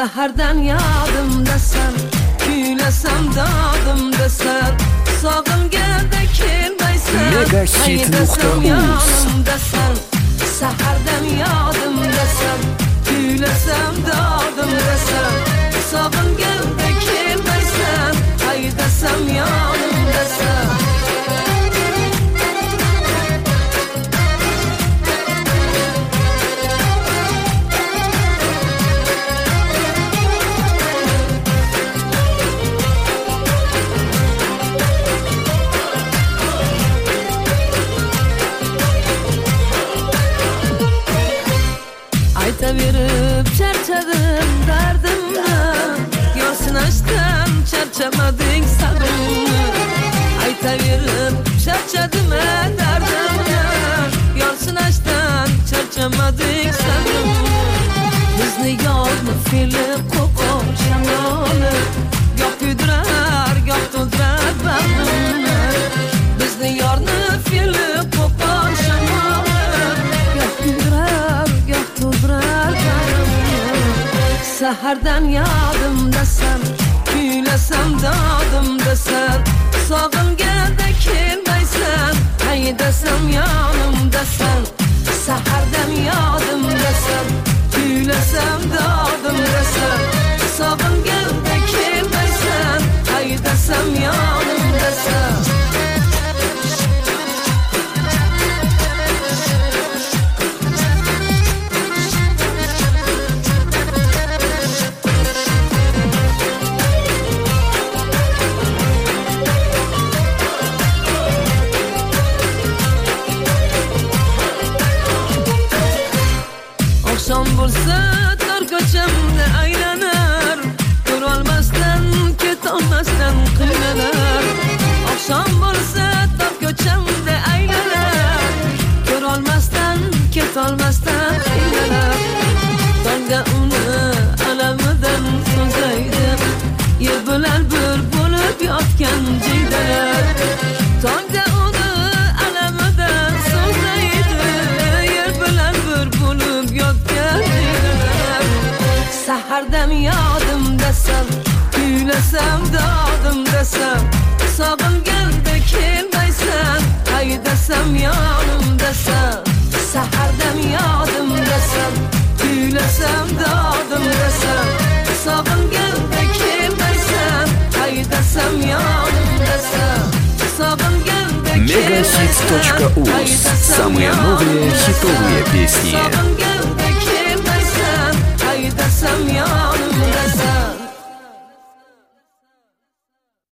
Sahardan yodimdasan, kuylasam dodimdasan, sog'inganda kelmaysan, Megahit.uz. yonimdasan. Sahardan yodimdasan, kuylasam dodimdasan, sog'inganda kelmaysan, haydasam yonimdasan. Aytaverib charchadim dardimni, yo'sinashdan charchamading sabrimni. Aytaverib charchadim dardimni, yo'sinashdan charchamading sabrimni. Bizni yorni fe'li qo'qon shamoli, goh kuydirar, goh to'ldirar bag'rimni. Bizni yorni fe'li qo'qon shamoli, goh kuydirar, goh to'ldirar bag'rimni. Sahardan yodimdasan, kuylasam dodimdasan, sog'inganda kelmaysan, haydasam yonimdasan. Sahardan yodimdasan, kuylasam dodimdasan, sog'inganda kelmaysan, haydasam yonimdasan. Oqshom bo'lsa tor ko'chamda aylanar, ko'rolmasdan ketolmasdan qiynalar. Oqshom bo'lsa tor ko'chamda aylanar, ko'rolmasdan ketolmasdan qiynalar. Tongda uni alamidan so'zlaydi, yer bilan bir bo'lib yotgan jiydalar. Tongda uni alamidan so'zlaydi, yer bilan bir bo'lib yotgan jiydalar. Sahardan yodimdasan, kuylasam dodimdasan, sog'inganda kelmaysan, haydasam yonimdasan. Sahardan yodimdasan, kuylasam dodimdasan, sog'inganda kelmaysan, haydasam yonimdasan. Sog'inganda Megahit.uz. Самые новые хитовые песни. Sog'inganda kelmaysan, haydasam yonimdasan.